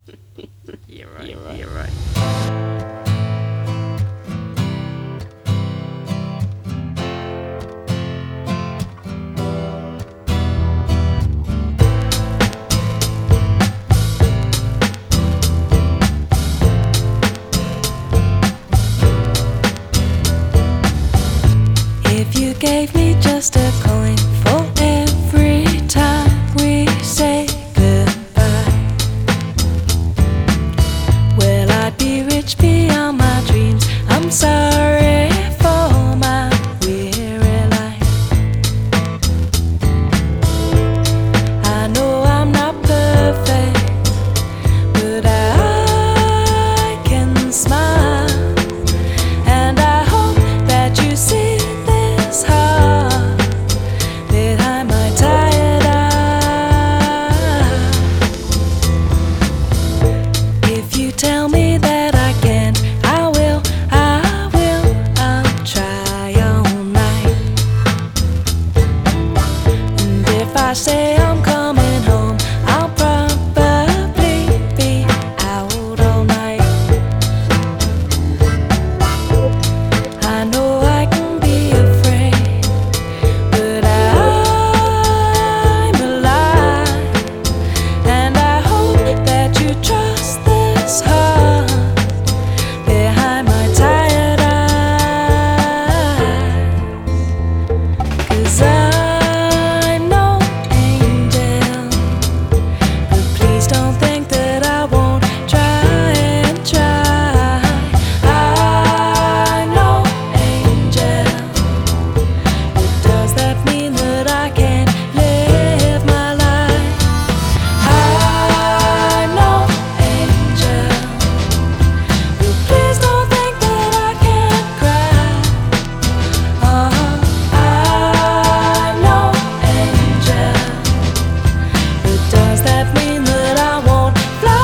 You're right. You're right. If you gave me just a coin for every time we say goodbye, well, I'd be rich beyond my dreams. I'm sorry for my weary life. I know I'm not perfect, but I can smile, and I hope that you see this heart behind my tired eye. If you tell me that I can't, I will, I'll try all night. And if I say I'm coming home, I'll probably be out all night. I know I can be afraid, but I'm alive, and I hope that you trust this heart behind my tired eyes. 'Cause I'm no angel, but please don't think that I won't try and try. I'm no angel, but does that mean that I can't live my life? I'm no angel, but please don't think that I can't cry. I'm no angel, but does that mean that I won't fly?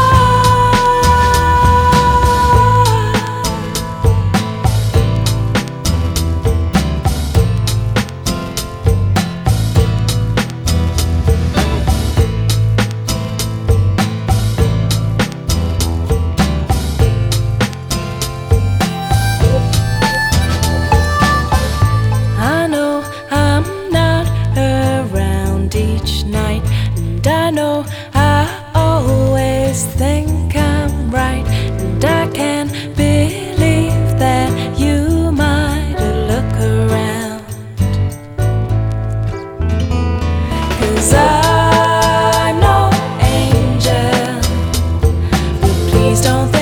I know I'm not around each night, and I know I always think I'm right, and I can't believe that you might look around. 'Cause I'm no angel, but please don't think